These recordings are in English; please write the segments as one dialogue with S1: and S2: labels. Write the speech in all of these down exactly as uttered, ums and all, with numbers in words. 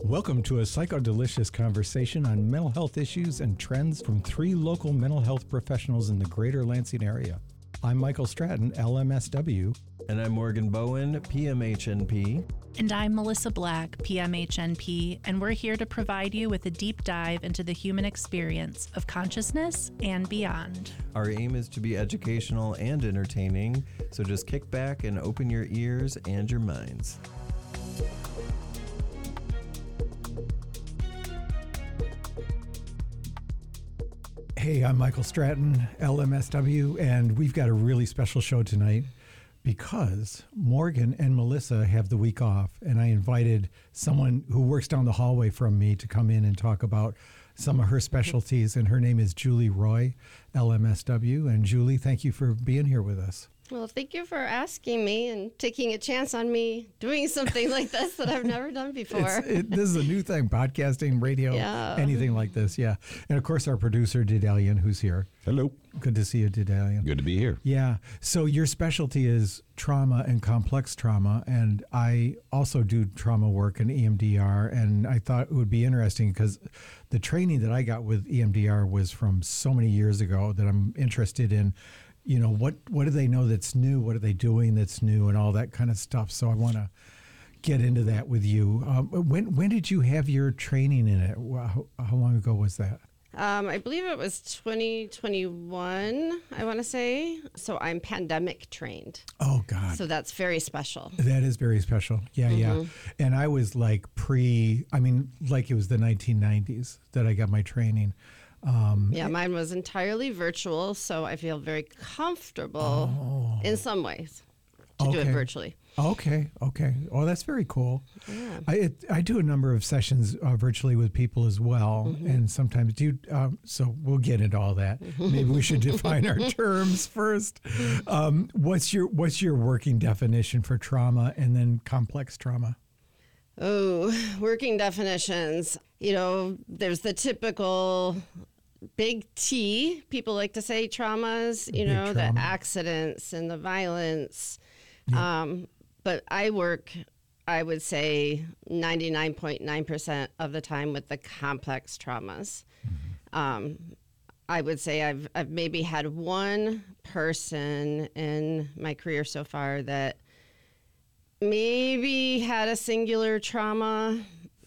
S1: Welcome to a psychodelicious conversation on mental health issues and trends from three local mental health professionals in the greater Lansing area. I'm Michael Stratton, L M S W.
S2: And I'm Morgan Bowen, P M H N P.
S3: And I'm Melissa Black, P M H N P, and we're here to provide you with a deep dive into the human experience of consciousness and beyond.
S2: Our aim is to be educational and entertaining, so just kick back and open your ears and your minds.
S1: Hey, I'm Michael Stratton, L M S W, and we've got a really special show tonight because Morgan and Melissa have the week off, and I invited someone who works down the hallway from me to come in and talk about some of her specialties, and her name is Julie Roy, L M S W. And Julie, thank you for being here with us.
S4: Well, thank you for asking me and taking a chance on me doing something like this that I've never done before.
S1: It, this is a new thing, podcasting, radio,
S4: yeah.
S1: anything like this, yeah. And of course, our producer, Didalian, who's here.
S5: Hello.
S1: Good to see you, Didalian.
S5: Good to be here.
S1: Yeah. So your specialty is trauma and complex trauma, and I also do trauma work in E M D R, and I thought it would be interesting because the training that I got with E M D R was from so many years ago that I'm interested in. You know, what, what do they know that's new? What are they doing that's new and all that kind of stuff? So I want to get into that with you. Um, when when did you have your training in it? How, how long ago was that?
S4: Um, I believe it was twenty twenty-one, I want to say. So I'm pandemic trained.
S1: Oh, God.
S4: So that's very special.
S1: That is very special. Yeah, mm-hmm. yeah. And I was like pre, I mean, like it was the nineteen nineties that I got my training. Um,
S4: yeah, mine was entirely virtual, so I feel very comfortable
S1: oh.
S4: in some ways to
S1: okay.
S4: do it virtually.
S1: Okay, okay. Oh, that's very cool.
S4: Yeah.
S1: I it, I do a number of sessions uh, virtually with people as well, mm-hmm. and sometimes do. Um, so we'll get into all that. Maybe we should define our terms first. Um, what's your What's your working definition for trauma and then complex trauma?
S4: Oh, working definitions. You know, there's the typical big T, people like to say traumas, you
S1: big
S4: know,
S1: trauma.
S4: the accidents and the violence.
S1: Yeah.
S4: Um, but I work, I would say, ninety-nine point nine percent of the time with the complex traumas. Mm-hmm. Um, I would say I've, I've maybe had one person in my career so far that maybe had a singular trauma.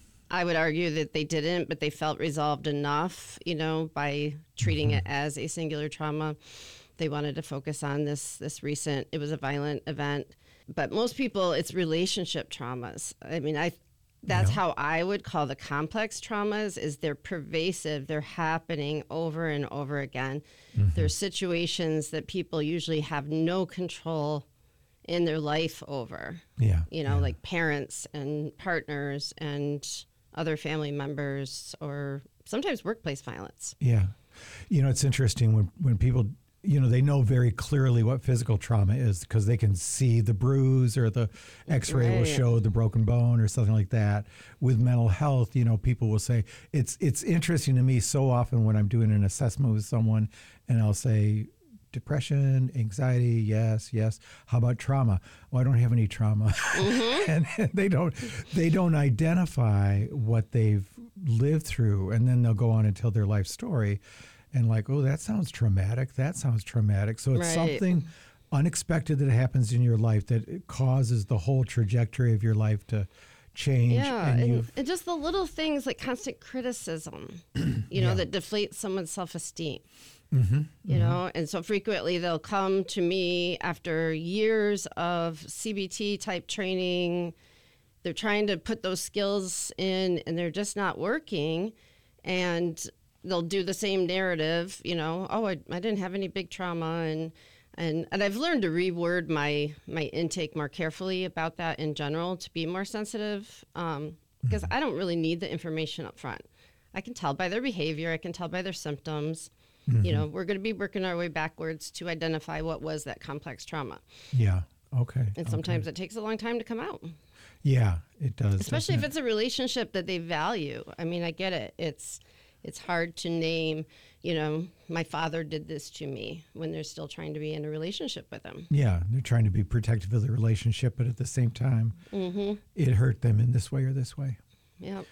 S4: I would argue that they didn't, but they felt resolved enough, you know, by treating mm-hmm. it as a singular trauma. They wanted to focus on this this recent, it was a violent event. But most people, it's relationship traumas. I mean, I that's yeah. how I would call the complex traumas, is they're pervasive. They're happening over and over again. Mm-hmm. There's situations that people usually have no control in their life over.
S1: Yeah.
S4: You know,
S1: yeah.
S4: like parents and partners and other family members, or sometimes workplace violence.
S1: Yeah. You know, it's interesting when, when people, you know, they know very clearly what physical trauma is because they can see the bruise, or the x-ray
S4: right.
S1: will show the broken bone or something like that. With mental health, you know, people will say, it's it's interesting to me so often when I'm doing an assessment with someone and I'll say, depression, anxiety, yes, yes. How about trauma? Well, I don't have any trauma. Mm-hmm. and, and they don't they don't identify what they've lived through, and then they'll go on and tell their life story and like, oh, that sounds traumatic. That sounds traumatic. So it's
S4: right.
S1: something unexpected that happens in your life that causes the whole trajectory of your life to change.
S4: Yeah,
S1: and,
S4: and, and just the little things like constant criticism, you know,
S1: yeah.
S4: that deflate someone's self-esteem.
S1: Mm-hmm,
S4: you
S1: mm-hmm.
S4: know, and so frequently they'll come to me after years of C B T type training. They're trying to put those skills in and they're just not working. And they'll do the same narrative, you know, oh, I, I didn't have any big trauma. And, and, and I've learned to reword my, my intake more carefully about that in general, to be more sensitive, um, because mm-hmm. I don't really need the information up front. I can tell by their behavior. I can tell by their symptoms. Mm-hmm. You know, we're going to be working our way backwards to identify what was that complex trauma.
S1: Yeah. Okay.
S4: And sometimes
S1: okay.
S4: it takes a long time to come out.
S1: Yeah, it does.
S4: Especially if
S1: it?
S4: it's a relationship that they value. I mean, I get it. It's it's hard to name, you know, my father did this to me when they're still trying to be in a relationship with him.
S1: Yeah, they're trying to be protective of the relationship, but at the same time, mm-hmm. it hurt them in this way or this way.
S4: Yeah.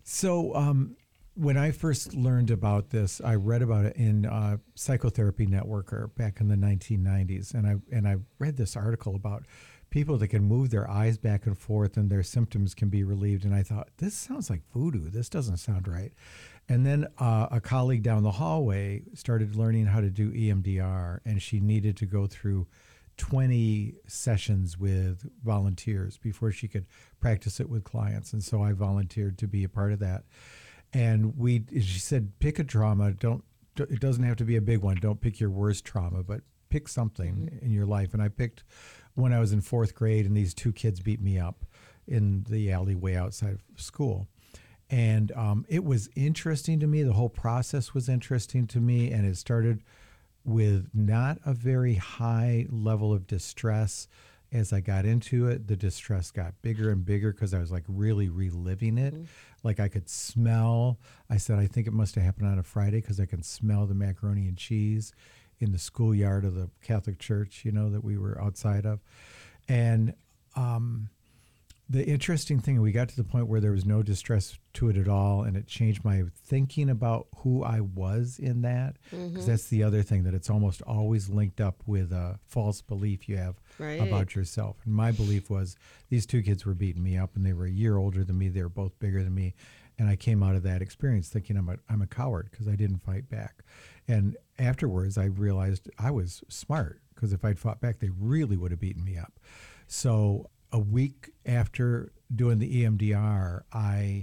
S1: So um, when I first learned about this, I read about it in uh, Psychotherapy Networker back in the nineteen nineties, and I and I read this article about people that can move their eyes back and forth and their symptoms can be relieved. And I thought, this sounds like voodoo. This doesn't sound right. And then uh, a colleague down the hallway started learning how to do E M D R, and she needed to go through twenty sessions with volunteers before she could practice it with clients. And so I volunteered to be a part of that. And we, she said, pick a trauma. Don't, it doesn't have to be a big one. Don't pick your worst trauma, but pick something mm-hmm. in your life. And I picked when I was in fourth grade, and these two kids beat me up in the alleyway outside of school. And um, it was interesting to me. The whole process was interesting to me. And it started with not a very high level of distress. As I got into it, the distress got bigger and bigger because I was like really reliving it. Mm-hmm. Like I could smell, I said, I think it must have happened on a Friday because I can smell the macaroni and cheese in the schoolyard of the Catholic church, you know, that we were outside of. And um, the interesting thing, we got to the point where there was no distress to it at all, and it changed my thinking about who I was in that, because mm-hmm. that's the other thing, that it's almost always linked up with a false belief you have right. about yourself. And my belief was these two kids were beating me up, and they were a year older than me. They were both bigger than me. And I came out of that experience thinking I'm a, I'm a coward because I didn't fight back. And afterwards, I realized I was smart, because if I'd fought back, they really would have beaten me up. So a week after doing the E M D R, I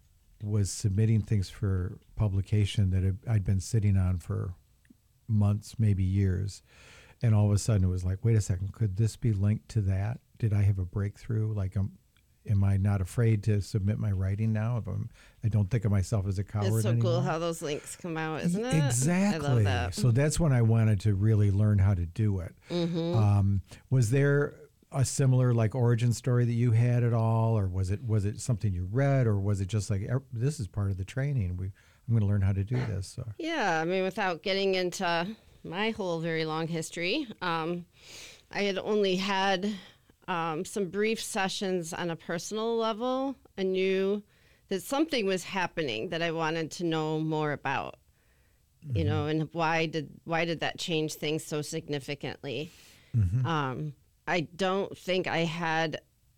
S1: was submitting things for publication that I'd been sitting on for months, maybe years. And all of a sudden it was like, wait a second, could this be linked to that? Did I have a breakthrough? Like, am, am I not afraid to submit my writing now? If I'm, I don't think of myself as a coward anymore.
S4: It's so
S1: anymore.
S4: cool how those links come out, isn't it?
S1: Exactly.
S4: I love that.
S1: So that's when I wanted to really learn how to do it. Mm-hmm. Um, was there a similar like origin story that you had at all, or was it was it something you read, or was it just like, this is part of the training, we I'm going to learn how to do this? So.
S4: Yeah, I mean, without getting into my whole very long history, um, I had only had um, some brief sessions on a personal level. I knew that something was happening that I wanted to know more about, mm-hmm. you know, and why did why did that change things so significantly? Mm-hmm. Um, I don't think I had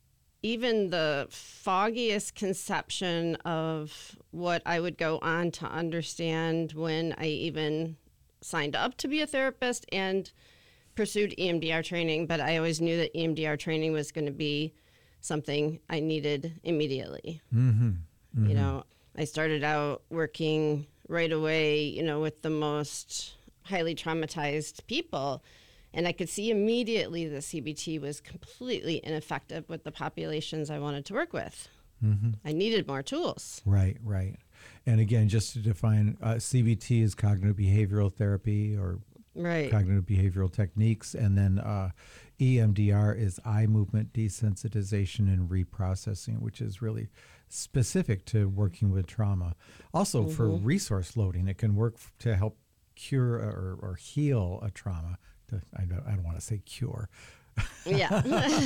S4: even the foggiest conception of what I would go on to understand when I even signed up to be a therapist and pursued E M D R training. But I always knew that E M D R training was going to be something I needed immediately. Mm-hmm. Mm-hmm. You know, I started out working right away, you know, with the most highly traumatized people. And I could see immediately the C B T was completely ineffective with the populations I wanted to work with. Mm-hmm. I needed more tools.
S1: Right, right. And again, just to define, uh, C B T is cognitive behavioral therapy, or
S4: right.
S1: cognitive behavioral techniques. And then uh, E M D R is eye movement desensitization and reprocessing, which is really specific to working with trauma. Also mm-hmm. for resource loading, it can work f- to help cure or, or heal a trauma. I don't, I don't want to say cure.
S4: Yeah.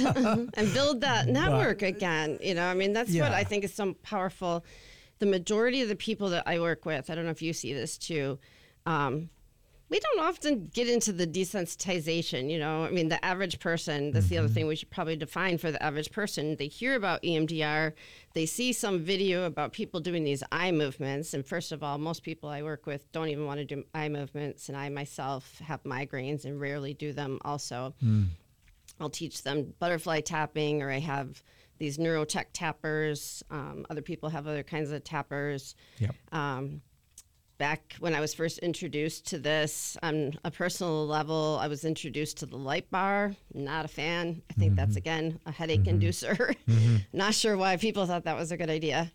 S4: And build that network but, again. You know, I mean, that's yeah. what I think is so powerful. The majority of the people that I work with, I don't know if you see this too, um, we don't often get into the desensitization, you know. I mean, the average person, that's mm-hmm. the other thing we should probably define for the average person. They hear about E M D R, they see some video about people doing these eye movements. And first of all, most people I work with don't even want to do eye movements. And I myself have migraines and rarely do them also. Mm. I'll teach them butterfly tapping, or I have these neurotech tappers. Um, other people have other kinds of tappers.
S1: Yep.
S4: Um, Back when I was first introduced to this, on a personal level, I was introduced to the light bar. Not a fan. I think mm-hmm. that's, again, a headache mm-hmm. inducer. Mm-hmm. Not sure why people thought that was a good idea.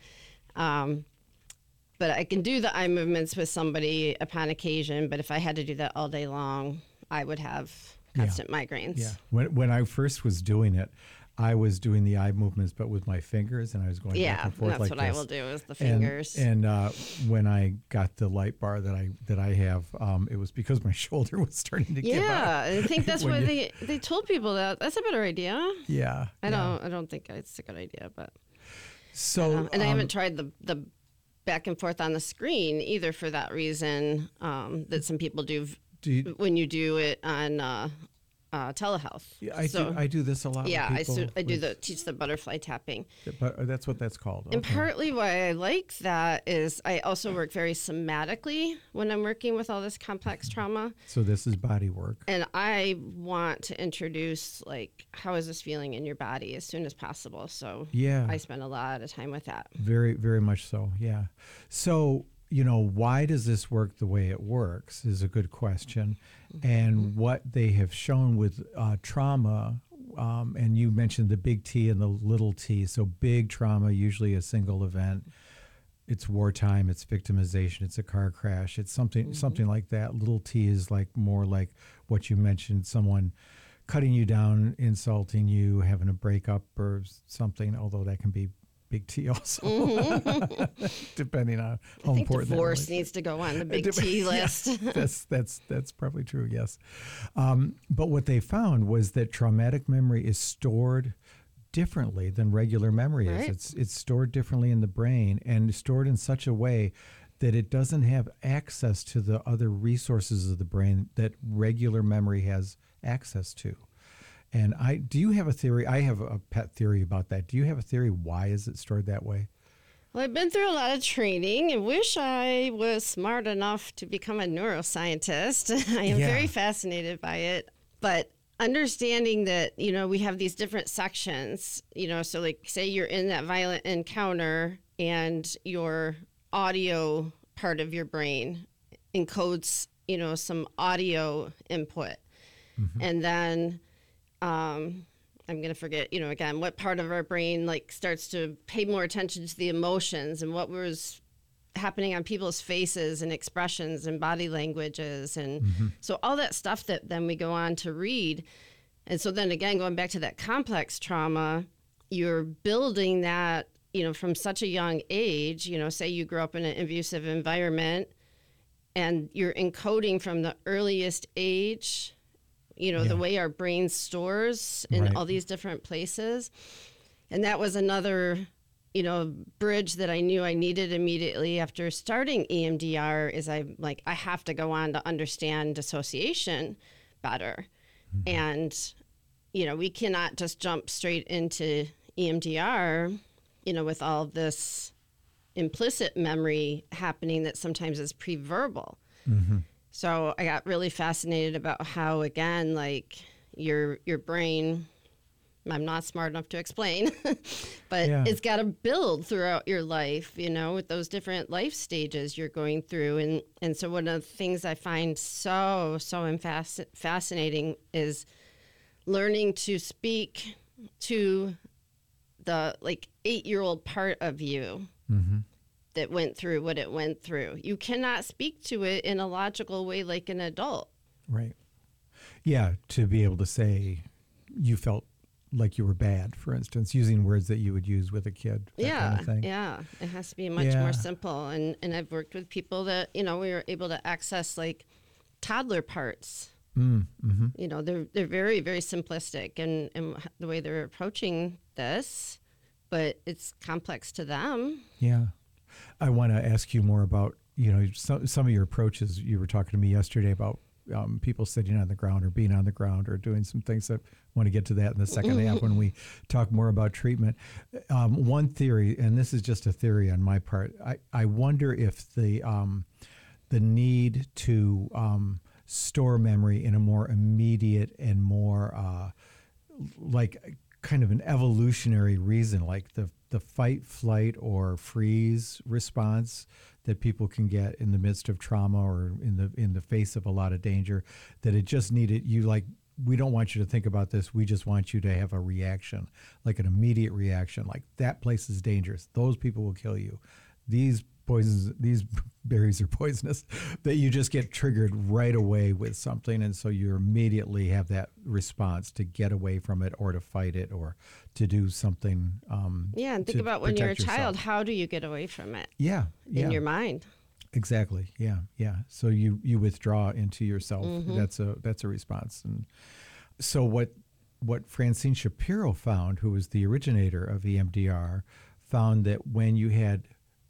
S4: Um, but I can do the eye movements with somebody upon occasion. But if I had to do that all day long, I would have constant
S1: yeah.
S4: migraines.
S1: Yeah. When, when I first was doing it, I was doing the eye movements, but with my fingers, and I was going
S4: yeah,
S1: back and forth
S4: that's
S1: like
S4: what
S1: this.
S4: I will do is the fingers.
S1: And, and uh, when I got the light bar that I that I have, um, it was because my shoulder was starting to give out.
S4: Yeah, I think that's why
S1: you,
S4: they, they told people that that's a better idea.
S1: Yeah,
S4: I
S1: yeah.
S4: don't I don't think it's a good idea, but
S1: so
S4: uh, and
S1: um,
S4: I haven't tried the the back and forth on the screen either for that reason um, that some people do,
S1: Do you,
S4: when you do it on uh, uh, telehealth.
S1: yeah, I
S4: So,
S1: do. I do this a lot.
S4: yeah,
S1: with
S4: I,
S1: people
S4: su- I do
S1: with-
S4: the teach the butterfly tapping.
S1: But that's what that's called.
S4: And
S1: Okay.
S4: partly why I like that is I also work very somatically when I'm working with all this complex trauma.
S1: So this is body work.
S4: And I want to introduce, like, how is this feeling in your body as soon as possible. So
S1: Yeah.
S4: I spend a lot of time with that.
S1: Very, very much so. Yeah. So, you know, why does this work the way it works is a good question. And what they have shown with uh, trauma, um, and you mentioned the big T and the little t. So big trauma, usually a single event. It's wartime, it's victimization, it's a car crash, it's something something like that. Little t is like more like what you mentioned, someone cutting you down, insulting you, having a breakup or something, although that can be big T also, depending on how
S4: I think
S1: important that
S4: divorce
S1: relationship-
S4: needs to go on the big
S1: Dep-
S4: T
S1: yeah,
S4: list.
S1: that's that's that's probably true. Yes, um, but what they found was that traumatic memory is stored differently than regular memory is.
S4: Right.
S1: It's it's stored differently in the brain and stored in such a way that it doesn't have access to the other resources of the brain that regular memory has access to. And I do you have a theory? I have a pet theory about that. Do you have a theory why is it stored that way?
S4: Well, I've been through a lot of training and wish I was smart enough to become a neuroscientist. I am
S1: Yeah.
S4: very fascinated by it. But understanding that, you know, we have these different sections, you know, so like say you're in that violent encounter and your audio part of your brain encodes, you know, some audio input. And then um, I'm going to forget, you know, again, what part of our brain like starts to pay more attention to the emotions and what was happening on people's faces and expressions and body languages. And so all that stuff that then we go on to read. And so then again, going back to that complex trauma, you're building that, you know, from such a young age, you know, say you grew up in an abusive environment and you're encoding from the earliest age, you know,
S1: Yeah.
S4: the way our brain stores in
S1: Right.
S4: all these different places. And that was another, you know, bridge that I knew I needed immediately after starting E M D R is I like, I have to go on to understand dissociation better. Mm-hmm. And, you know, we cannot just jump straight into E M D R, you know, with all this implicit memory happening that sometimes is pre-verbal.
S1: Mm-hmm.
S4: So I got really fascinated about how, again, like your your brain, I'm not smart enough to explain, but
S1: Yeah.
S4: it's got to build throughout your life, you know, with those different life stages you're going through. And, and so one of the things I find so, so infas- fascinating is learning to speak to the like eight-year-old part of you
S1: Mm-hmm.
S4: that went through what it went through. You cannot speak to it in a logical way like an adult.
S1: Right. Yeah, to be able to say you felt like you were bad, for instance, using words that you would use with a kid. That
S4: Yeah,
S1: kind of thing.
S4: yeah. It has to be much
S1: Yeah.
S4: more simple. And and I've worked with people that, you know, we were able to access like toddler parts.
S1: Mm, mm-hmm.
S4: You know, they're they're very, very simplistic and, and the way they're approaching this, but it's complex to them.
S1: Yeah. I want to ask you more about, you know, some, some of your approaches. You were talking to me yesterday about um, people sitting on the ground or being on the ground or doing some things that want to get to that in the second half when we talk more about treatment. Um, one theory, and this is just a theory on my part, I, I wonder if the, um, the need to um, store memory in a more immediate and more uh, like kind of an evolutionary reason, like the the fight, flight, or freeze response that people can get in the midst of trauma or in the in the face of a lot of danger, that it just needed you like, we don't want you to think about this. We just want you to have a reaction, like an immediate reaction, like that place is dangerous. Those people will kill you. These poisons, these berries are poisonous, that you just get triggered right away with something. And so you immediately have that response to get away from it or to fight it or to do something. Um,
S4: Yeah, and think
S1: to
S4: about when you're a
S1: protect
S4: child,
S1: yourself.
S4: how do you get away from it
S1: Yeah. Yeah.
S4: in your mind?
S1: Exactly. Yeah. Yeah. So you, you withdraw into yourself.
S4: Mm-hmm.
S1: That's a, that's a response. And so what, what Francine Shapiro found, who was the originator of E M D R, found that when you had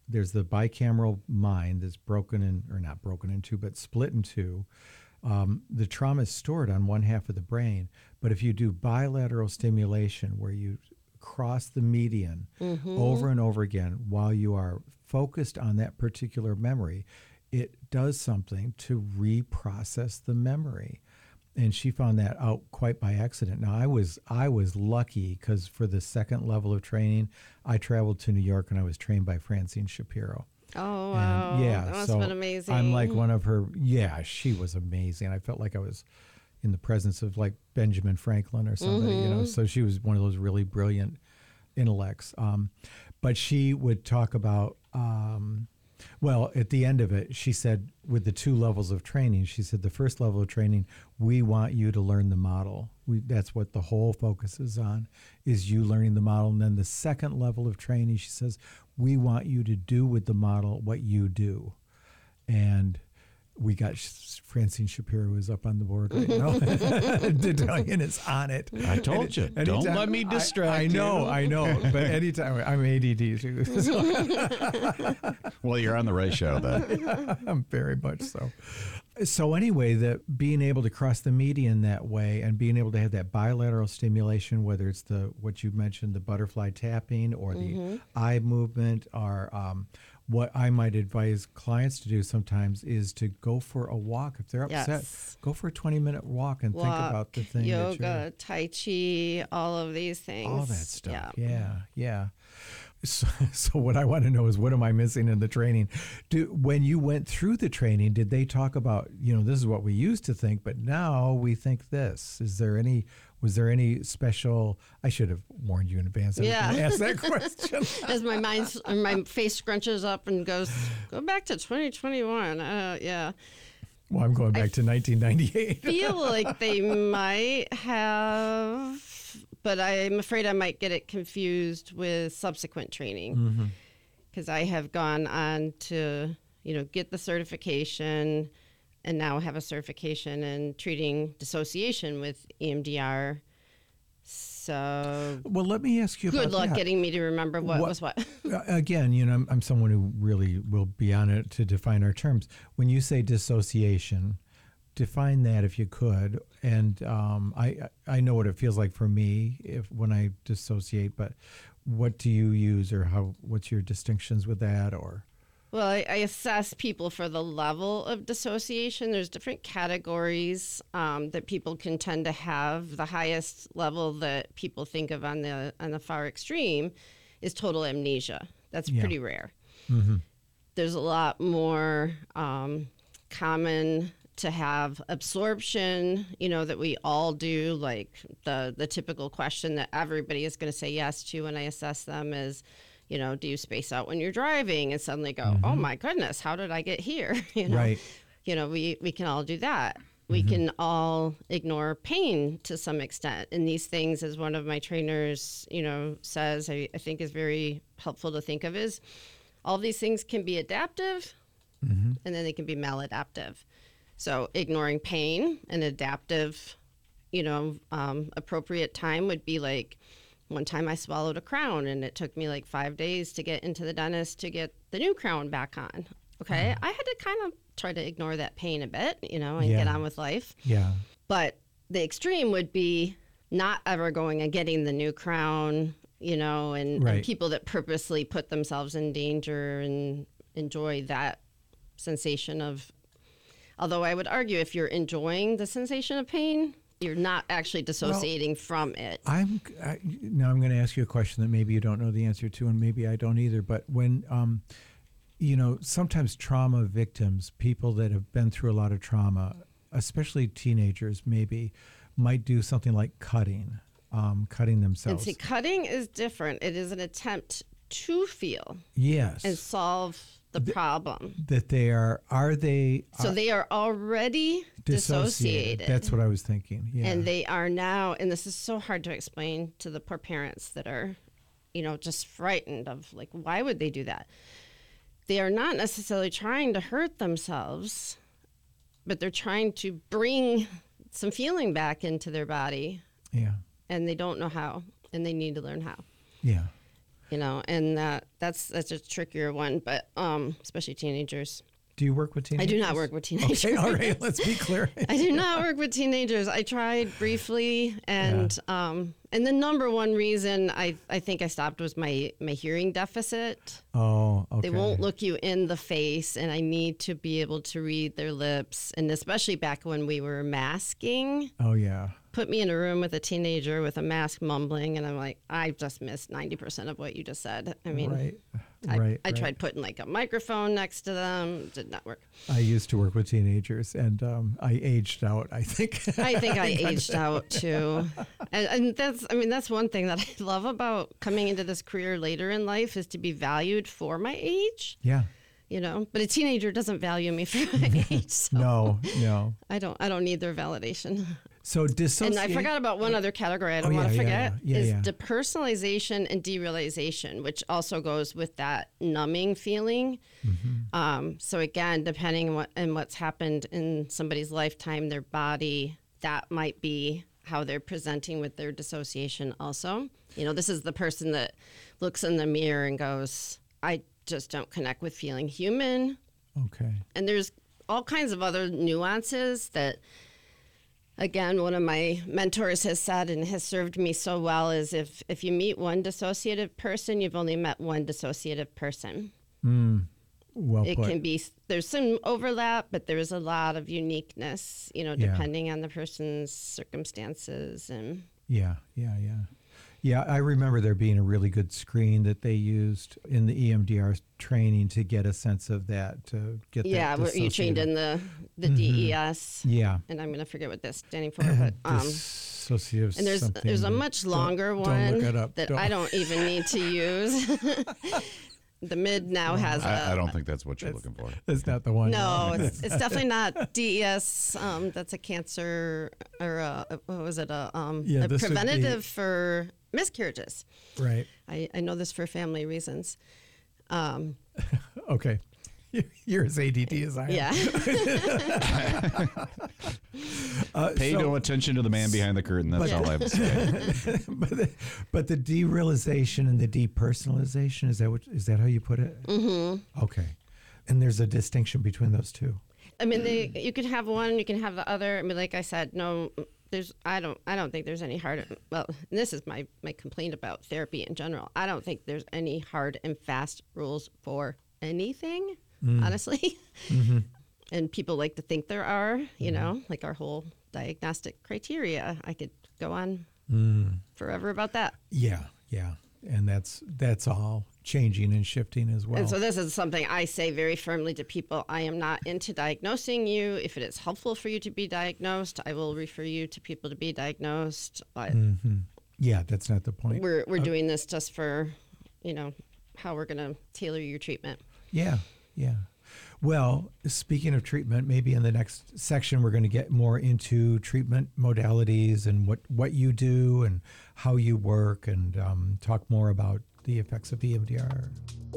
S1: there's the bicameral mind that's broken in, or not broken in two, but split in two. Um, the trauma is stored on one half of the brain, but if you do bilateral stimulation where you cross the median
S4: Mm-hmm.
S1: over and over again while you are focused on that particular memory, it does something to reprocess the memory. And she found that out quite by accident. Now, I was I was lucky because for the second level of training, I traveled to New York and I was trained by Francine Shapiro.
S4: Oh,
S1: And,
S4: wow.
S1: yeah,
S4: That must
S1: so
S4: have been amazing.
S1: I'm like one of her. Yeah, she was amazing. I felt like I was in the presence of like Benjamin Franklin or somebody, you know. So she was one of those really brilliant intellects. Um, but she would talk about. Um, Well, at the end of it, she said, with the two levels of training, she said, the first level of training, we want you to learn the model. We, that's what the whole focus is on, is you learning the model. And then the second level of training, she says, we want you to do with the model what you do. And we got Francine Shapiro is up on the board right now. Detallian is on it.
S5: I told you,
S1: Anytime-
S5: don't let me distract
S1: I, I know,
S5: you.
S1: I know. But anytime, I'm A D D too. So
S5: Well, you're on the right show then.
S1: I'm very much so. So anyway, that being able to cross the median that way and being able to have that bilateral stimulation, whether it's the what you mentioned, the butterfly tapping or the eye movement, or um, what I might advise clients to do sometimes is to go for a walk. If they're upset,
S4: Yes.
S1: go for a twenty minute walk and think
S4: Walk,
S1: about the thing that you're,
S4: yoga, tai chi, all of these things.
S1: all that stuff.
S4: Yeah.
S1: Yeah, yeah. So, so what I want to know is, what am I missing in the training? Do, when you went through the training, did they talk about, you know, this is what we used to think, but now we think this? Is there any, was there any special, I should have warned you in advance. I was
S4: Yeah.
S1: gonna ask that question.
S4: As my mind, my face scrunches up and goes, go back to twenty twenty-one. Uh, yeah.
S1: Well, I'm going back to nineteen ninety-eight.
S4: Feel like they might have, but I'm afraid I might get it confused with subsequent training, because I have gone on to, you know, get the certification and now have a certification in treating dissociation with E M D R. So
S1: Well, let me ask you
S4: good
S1: about
S4: luck
S1: that.
S4: getting me to remember what,
S1: What-
S4: was what.
S1: Uh, Again, you know, I'm, I'm someone who really will be on it to define our terms. When you say dissociation, define that if you could. And um, I I know what it feels like for me if when I dissociate, but what do you use, or how? What's your distinctions with that? Or
S4: Well, I, I assess people for the level of dissociation. There's different categories um, that people can tend to have. The highest level that people think of on the on the far extreme is total amnesia. That's
S1: Yeah.
S4: pretty rare.
S1: mm-hmm.
S4: There's a lot more um, common to have absorption, you know, that we all do. Like the the typical question that everybody is going to say yes to when I assess them is, you know, do you space out when you're driving and suddenly go, oh my goodness, how did I get here? You know,
S1: Right.
S4: you know, we, we can all do that. We can all ignore pain to some extent. And these things, as one of my trainers, you know, says, I, I think is very helpful to think of is all these things can be adaptive and then they can be maladaptive. So ignoring pain and adaptive, you know, um, appropriate time would be like, one time I swallowed a crown and it took me like five days to get into the dentist to get the new crown back on. Okay.
S1: Uh-huh.
S4: I had to kind of try to ignore that pain a bit, you know, and
S1: Yeah.
S4: get on with life.
S1: yeah,
S4: But the extreme would be not ever going and getting the new crown, you know, and,
S1: Right.
S4: and people that purposely put themselves in danger and enjoy that sensation of, although I would argue if you're enjoying the sensation of pain, you're not actually dissociating from it.
S1: I'm I, now. I'm going to ask you a question that maybe you don't know the answer to, and maybe I don't either. But when, um, you know, sometimes trauma victims, people that have been through a lot of trauma, especially teenagers, maybe, might do something like cutting, um, cutting
S4: And
S1: themselves.
S4: see, cutting is different. It is an attempt to feel
S1: yes,
S4: and solve the problem.
S1: that they are. Are they
S4: So
S1: are
S4: they are already dissociated.
S1: That's what I was thinking. Yeah,
S4: And they are now, and this is so hard to explain to the poor parents that are, you know, just frightened of like, why would they do that? They are not necessarily trying to hurt themselves, but they're trying to bring some feeling back into their body,
S1: yeah,
S4: and they don't know how, and they need to learn how.
S1: yeah.
S4: You know, and that that's that's a trickier one, but um, especially teenagers.
S1: Do you work with teenagers?
S4: I do not work with teenagers.
S1: Okay, all right, let's be clear.
S4: I do not work with teenagers. I tried briefly, and yeah. um, and the number one reason I, I think I stopped was my, my hearing deficit.
S1: Oh, okay.
S4: They won't look you in the face, and I need to be able to read their lips, and especially back when we were masking.
S1: Oh, yeah.
S4: Put me in a room with a teenager with a mask mumbling, and I'm like, I just missed ninety percent of what you just said. I mean,
S1: right.
S4: I,
S1: right,
S4: I
S1: right.
S4: tried putting like a microphone next to them. Did not work.
S1: I used to work with teenagers, and um, I aged out, I think.
S4: I think I aged out too. And, and that's, I mean, that's one thing that I love about coming into this career later in life is to be valued for my age.
S1: Yeah.
S4: You know, but a teenager doesn't value me for my age. So
S1: No, no.
S4: I don't, I don't need their validation.
S1: So dissociate.
S4: And I forgot about one other category I don't
S1: Oh,
S4: want to
S1: yeah,
S4: forget
S1: yeah, yeah.
S4: is
S1: Yeah, yeah.
S4: depersonalization and derealization, which also goes with that numbing feeling.
S1: Mm-hmm.
S4: Um, so again, depending on what and what's happened in somebody's lifetime, their body, that might be how they're presenting with their dissociation also. You know, this is the person that looks in the mirror and goes, I just don't connect with feeling human.
S1: Okay.
S4: And there's all kinds of other nuances that, again, one of my mentors has said and has served me so well is if, if you meet one dissociative person, you've only met one dissociative person.
S1: Mm, well
S4: It
S1: put.
S4: can be, there's some overlap, but there's a lot of uniqueness, you know,
S1: Yeah.
S4: depending on the person's circumstances. And
S1: Yeah, yeah, yeah. Yeah, I remember there being a really good screen that they used in the E M D R training to get a sense of that, to get
S4: yeah,
S1: that
S4: where you trained in the, the D E S.
S1: Yeah.
S4: And I'm going to forget what that's standing for, but um,
S1: Dissociative
S4: and there's
S1: something.
S4: there's a much longer
S1: Don't-
S4: one
S1: don't look it up.
S4: that
S1: Don't.
S4: I don't even need to use. The mid now has a,
S5: I, I don't think that's what you're looking for.
S1: That's not the one.
S4: no, it's, it's definitely not D E S. Um, that's a cancer or a, what was it? A, um,
S1: Yeah,
S4: a
S1: this would be-
S4: preventative for miscarriages.
S1: Right.
S4: I, I know this for family reasons. Um,
S1: Okay. You're as A D D as I am.
S4: yeah.
S1: Uh,
S5: Pay
S1: so-
S5: no attention to the man behind the curtain. That's all I have to say.
S1: but, the, but the derealization and the depersonalization, is that what, is that how you put it? Mm-hmm. Okay. And there's a distinction between those two.
S4: I mean, they, you could have one, you can have the other. I mean, like I said, no, there's, I don't, I don't think there's any hard. Well, and this is my my complaint about therapy in general. I don't think there's any hard and fast rules for anything, honestly.
S1: Mm-hmm.
S4: And people like to think there are, you know, like our whole diagnostic criteria. I could go on
S1: Mm.
S4: forever about that.
S1: Yeah, yeah. And that's that's all changing and shifting as well.
S4: And so this is something I say very firmly to people. I am not into diagnosing you. If it is helpful for you to be diagnosed, I will refer you to people to be diagnosed. But
S1: Mhm. Yeah, that's not the point.
S4: we're we're doing this just for, you know, how we're going to tailor your treatment.
S1: Yeah, yeah. Well, speaking of treatment, maybe in the next section we're going to get more into treatment modalities and what, what you do and how you work, and um, talk more about the effects of E M D R.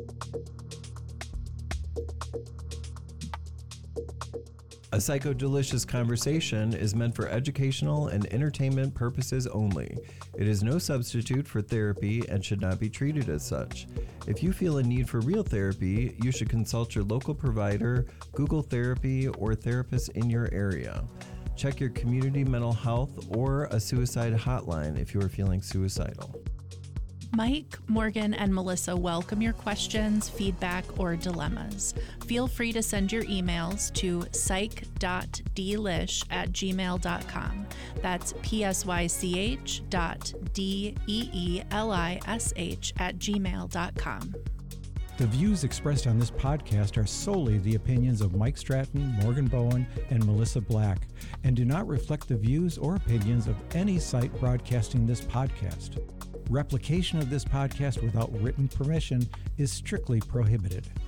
S2: A Psychodelicious Conversation is meant for educational and entertainment purposes only. It is no substitute for therapy and should not be treated as such. If you feel a need for real therapy, you should consult your local provider, Google Therapy, or therapists in your area. Check your community mental health or a suicide hotline if you are feeling suicidal.
S3: Mike, Morgan, and Melissa welcome your questions, feedback, or dilemmas. Feel free to send your emails to psych dot delish at gmail dot com. That's P S Y C H dot D E E L I S H at gmail dot com.
S1: The views expressed on this podcast are solely the opinions of Mike Stratton, Morgan Bowen, and Melissa Black, and do not reflect the views or opinions of any site broadcasting this podcast. Replication of this podcast without written permission is strictly prohibited.